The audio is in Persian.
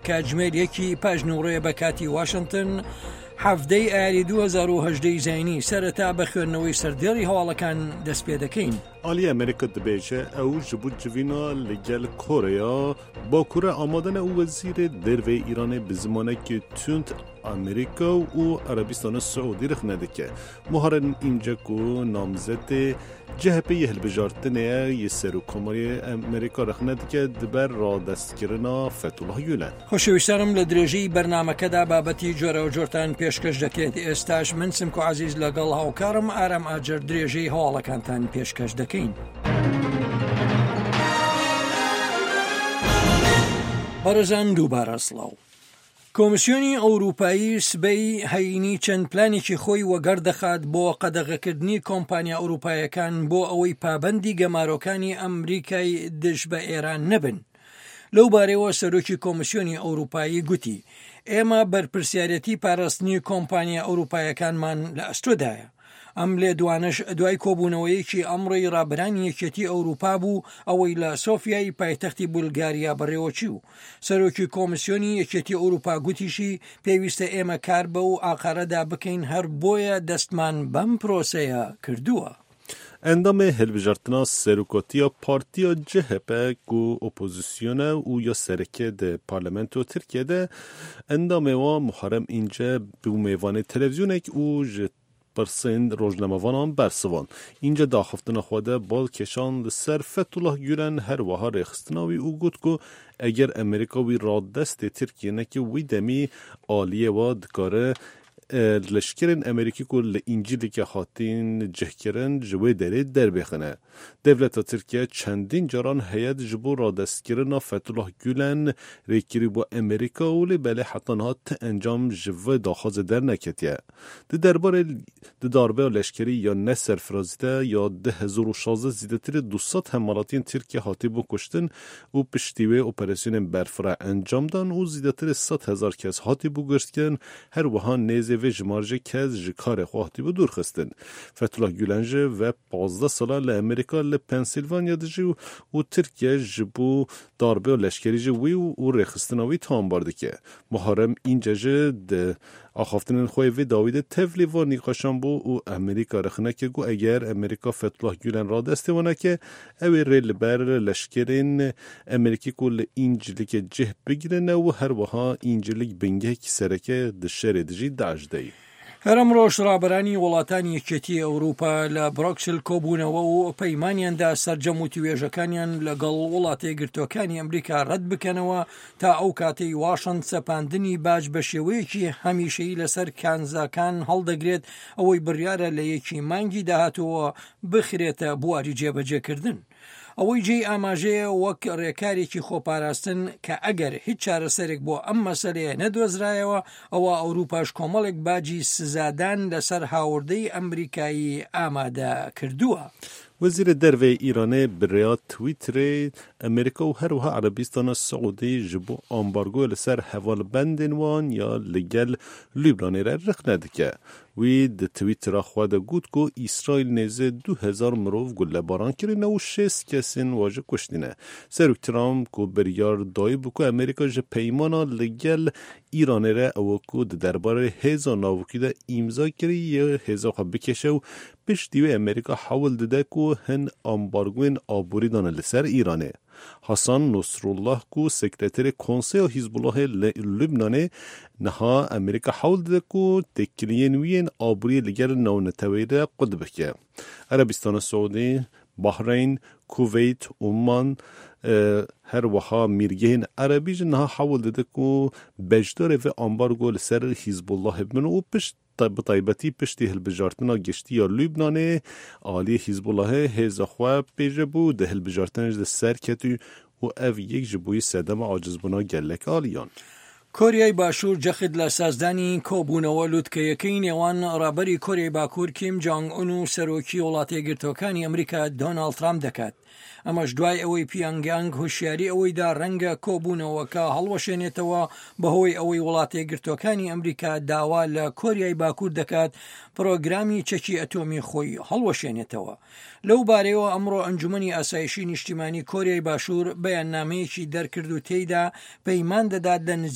کاتژمێریەکی پاژنوڕێ بە کاتی واشنگتن هەفتەی ئایاری 2018 زاینی سەرەتا بە خوێندنەوەی سەردێڕی هەواڵەکان دەست پێ دەکەین. آلی ئەمریکا دەبێژە ئەو ji bo civîna li gel Koreya Bakurê amadane û wezîrê derveyê Îranê bi zimanekî tund Amerîka û Erebîstana Siûdî rixne dike. Muharrem înce ku namzetê CHP'yê hilbijartinê yê Serokkomariyê Amerîka rixne dike diber radestkirina Fethullah Gülen. خۆشەویستانم لە درێژەی بەرنامەکەدا بابەتی جۆرە و جۆرتان پێشکەش دەکرێت. ئێستاش من سمک و عەزیز لەگەڵ هاوکارم ئارام ئاجر درێژەی هەواڵەکانتان پێشکەش دەکەین. بەڕێزان دووبارە سڵاو. کۆمیسیۆنی ئەوروپایی سبەی هەینی چەند پلانێکی خۆی وەگەر دەخات بۆ قەدەغەکردنی کۆمپانیا ئەوروپایەکان بۆ ئەوەی پابەندی گەمارۆکانی ئەمریکای دژ بە ئێران نەبن. لەو بارەوە سەرۆکی کۆمیسیۆنی ئەوروپایی گوتی ئێمە بەرپرسیارەتی پاراستنی کۆمپانیا ئەوروپایەکانمان لە ئەستۆدایە. ئەم لێدوانش دوای کۆبوونەوەیەکی ئەمڕۆی ڕابرانی یەکێتی ئەوروپا بوو ئەوەی لە سۆفیای پایتەختی بولگاریا بەڕێوەچی و سەرۆکی کۆمیسیۆنی یەکێتی ئەوروپا گوتیشی پێویستە ئێمە کار بە و ئاقارەدا بکەین هەر بۆیە دەستمان بەم پرۆسەیە کردووە. Endamê hilbijartina serokatiya Partiya CHP ku opozisyona û ya serekê de parlamento Tirkiyeyê endamê wan Muharrem înce bi mêvanê televizyonek û ji pirsên rojnamevanan bersivan. Înce daxiftina xwe de balkêşan li ser Fethullah Gülen her wiha rêxistina wî û got ku eger Amerîka wî radestê Tirkiyeyê neke wî demî aliyê wa dikare لشکرین امریکی کو لإنجیلی خاتین جهکرین جوی دری در بخنه. دولت ترکیه چندین جران هیئت جبو را دستگیرن فتولاه گولن ریکری با امریکا ولی بله حتی نهات انجام جوی داخاز در نکتیه. درباره لشکری یا نه سرفرازیده یا 2016 زیدتر 200 حملاتین ترکیه هاتی بو کشتن و پشتیوه اپراسیون برفرا انجام دان و زیدتر 100,000 کس هاتی بو گشتن هر وها نیزه و جمارجه کز جکار خواهتی به دور خستن. فتولاه گولن و 15 ساله لامریکا لپنسیلوانیا دجی و ترکیه جبو داربه و لشکری جوی و رخستناوی تام برده که. محرم این جه ده آخافتن خوی و داوید تفلی و نیقاشان بو و امریکا رخنه که گو اگر امریکا فتولاه گولن را دسته ونه که اوی ریل بر لشکرین امریکی کل اینجلیک جه بگیرن و هر وها اینجلیک بنگه که سرکه دشر دجی داجدهی. هەرم ڕۆژ ڕابرانی وڵاتانی یەکێتی ئەوروپا لە بڕۆکسل کۆبوونەوە و پەیمانیاندا سەرجەم و توێژەکانیان لەگەڵ وڵاتی گرتوەکانی ئەمریکا ڕەت بکەنەوە تا ئەو کاتەی واشنگ سەپاندنی باج بە شێوەیەکی هەمیشەیی لەسەر کانزاکان هەڵدەگرێت ئەوەی بڕیارە لە یەکی مانگی داهاتوە بخرێتە بواری جێبەجێکردن. ئەوەی جێی ئاماژەیە وەک ڕێکارێکی خۆپاراستن کە ئەگەر هیچ چارەسەرێک بۆ ئەم مەسەلەیە نەدۆزرایەوە ئەوە ئەوروپاش کۆمەڵێک باجی سزادان لەسەر هاوردەی ئەمریکایی ئامادە کردووە. وزیر دروی ایرانی برای توییتر امریکا و هر وها عربستان سعودی جبو امبارگو لسر حوال بندن وان یا لگل لبنانی را رخ ندکه. وی د توییتر خود گوت کو اسرائیل نیزه 2000 مروف گل باران کرده و 6 کسین واجه کشتینه. سروک ترامپ کو بریار دای بکو امریکا جه پیمانا لگل ایرانی را او کو درباره هزا ناوکی ده امضا کردی یا هزا خواه بکشه و پشتیوه امریکا حاول داده کو هن امبارگوین آبوری دانه لسر ایرانه. حسن نصرالله کو سکرتر کنسیل حزب الله لبنان نها امریکا حاول داده کو تکلیین وین آبوری لگر نونتویره قد بکه. عربستان سعودی، بحرین، کویت، عمان هر وها میرگین عربی جنها حاول داده کو بجدار و امبارگو لسر حزب الله بمن و پشت بطایبتی پشتی هلبجارتنا گشتی یا لبنانه آلی حزب الله هزا خواه پیجه بود ده هلبجارتنش ده سر کتو و او یک جبوی سدم عاجز بنا گلک آلیان. کۆریای باشوور جەخت لە سازدانی کۆبوونەوە لوتکەیەکەی نێوان ڕابەری کۆریای باکوور کیم جانگ ئون و سەرۆکی وڵاتە یەکگرتووەکانی ئەمریکا دۆناڵد ترامپ دەکات. ئەمەش دوای ئەوەی پیانگیانگ هوشیاری ئەوەیدا ڕەنگە کۆبوونەوەکە هەڵوەشێنێتەوە بەهۆی ئەوەی وڵاتە یەکگرتووەکانی ئەمریکا داوا لە کۆریای باکوور دەکات پرۆگرامی چەکی ئەتۆمی خۆی هەڵوەشێنێتەوە. لەو بارەیەوە ئەمڕۆ ئەنجومەنی ئاسایشی نیشتیمانی کۆریای باشوور بەیاننامەیەکی دەرکرد و تێیدا پەیمان دەدات لە